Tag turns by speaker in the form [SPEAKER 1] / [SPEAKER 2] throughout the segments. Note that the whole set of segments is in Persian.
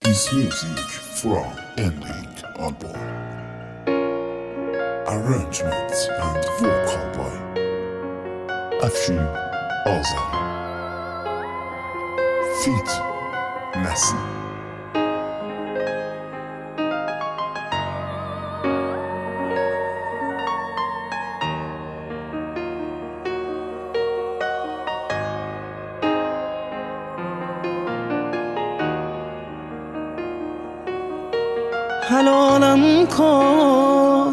[SPEAKER 1] is music from Ending album. Arrangements and vocal by Afshin Azam. Feat Nassi.
[SPEAKER 2] حلالم کن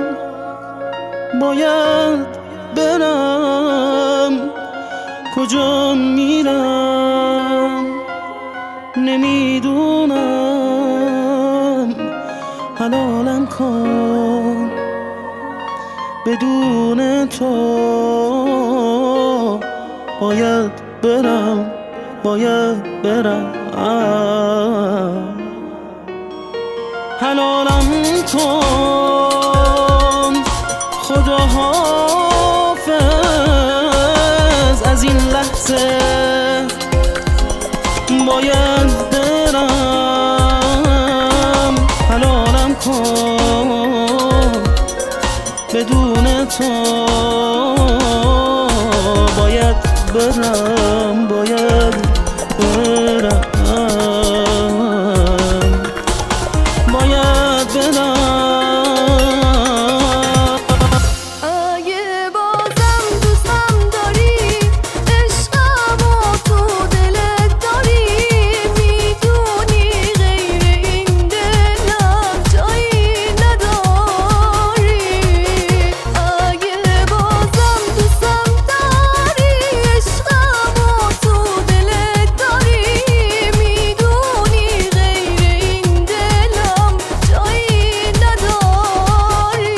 [SPEAKER 2] باید برم کجا میرم نمیدونم حلالم کن بدون تو باید برم حلالم کن خدا حافظ از این لحظه باید برم حلالم کن بدون تو باید برم
[SPEAKER 3] اگه بازم دوستم داری عشقمو تو دلت داری میدونی غیر این دلم جایی نداری اگه بازم دوستم داری عشقمو تو دلت داری میدونی غیر این دلم جایی نداری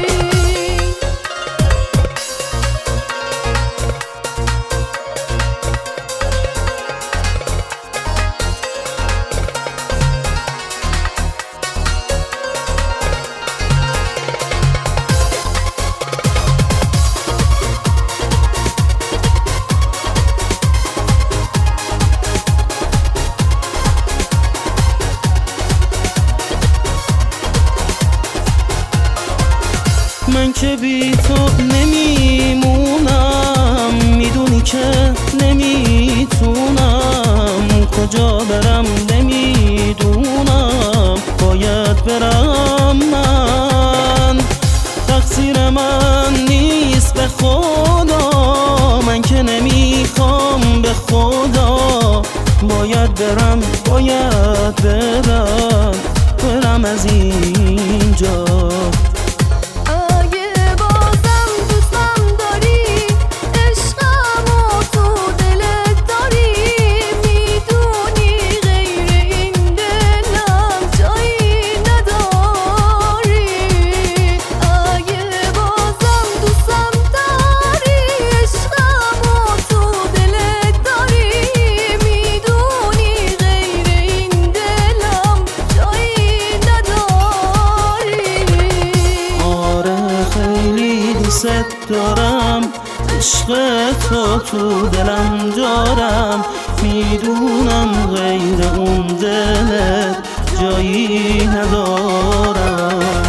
[SPEAKER 2] من که بی تو نمیمونم میدونی که نمیتونم کجا برم نمیدونم باید برم من تقصیر من نیست به خدا من که نمیخوام به خدا باید برم از اینجا دارم عشق تو دلم جارم میدونم غیر اون دلت جایی ندارم